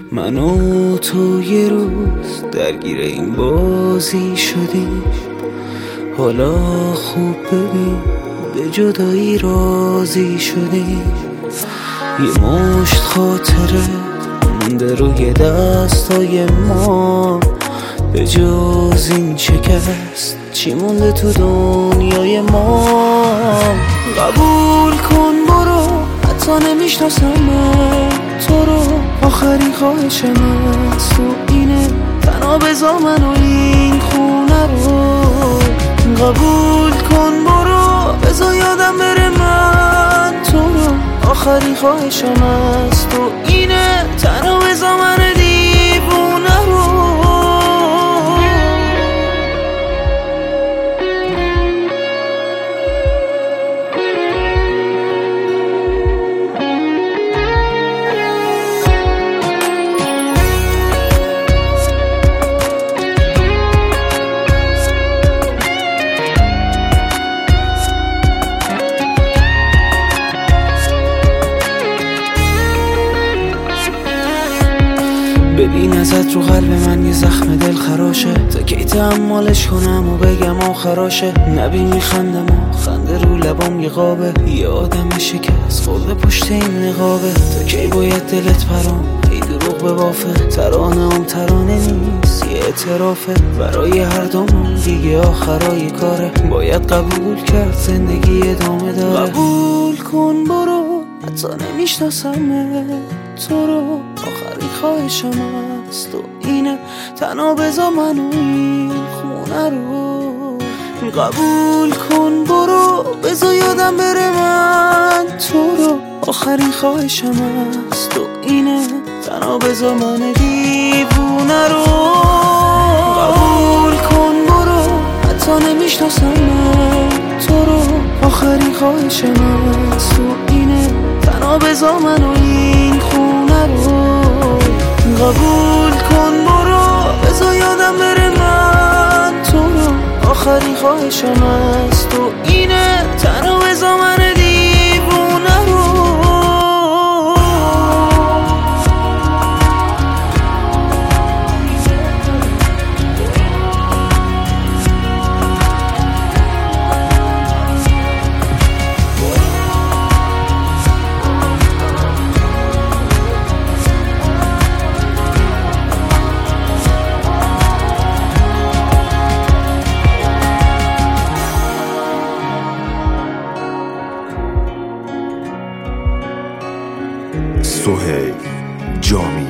من و تو یه روز درگیر این بازی شدیم، حالا خوب ببین به جدایی راضی شدیم. یه مشت خاطره مونده روی دستای ما، به جز این شکست چی مونده تو دنیای ما؟ قبول کن برو، حتی نمیشناسم تو رو، آخرین خواهشم از تو اینه، تنها بذار من و این خونه رو. قبول کن برو، بذار یادم بره من تو رو، آخرین خواهشم از تو اینه، تنها بذار من دیوونه رو. ببین ازت رو قلب من یه زخم دل خراشه، تا کی تحملش کنم و بگم آخراشه؟ نبین میخندم و خنده رو لبام یه قابه، یه آدم شکست خورده پشت این نقابه. تا کی باید دلت پرام ای دروغ به بافه؟ ترانه هم ترانه نیست یه اعترافه، برای هر دومون دیگه آخرای کاره، باید قبول کرد زندگی ادامه داره. قبول کن برو، حتی نمیشناسم تو رو، آخرین خواهشم از تو اینه، تنها بذار من و این خونه رو. قبول کن برو، بذار یادم بره من تو رو، آخرین خواهشم از تو اینه، تنها بذار من دیوونه رو. قبول کن برو، حتی نمیشناسم تو رو، آخرین خواهشم از تو اینه، تنها بذار من و این خونه رو. قبول کن برو، بذار یادم بره من تو رو، آخرین خواهشم از تو اینه، تنها بذار من دیوونه رو. سهیل جامی.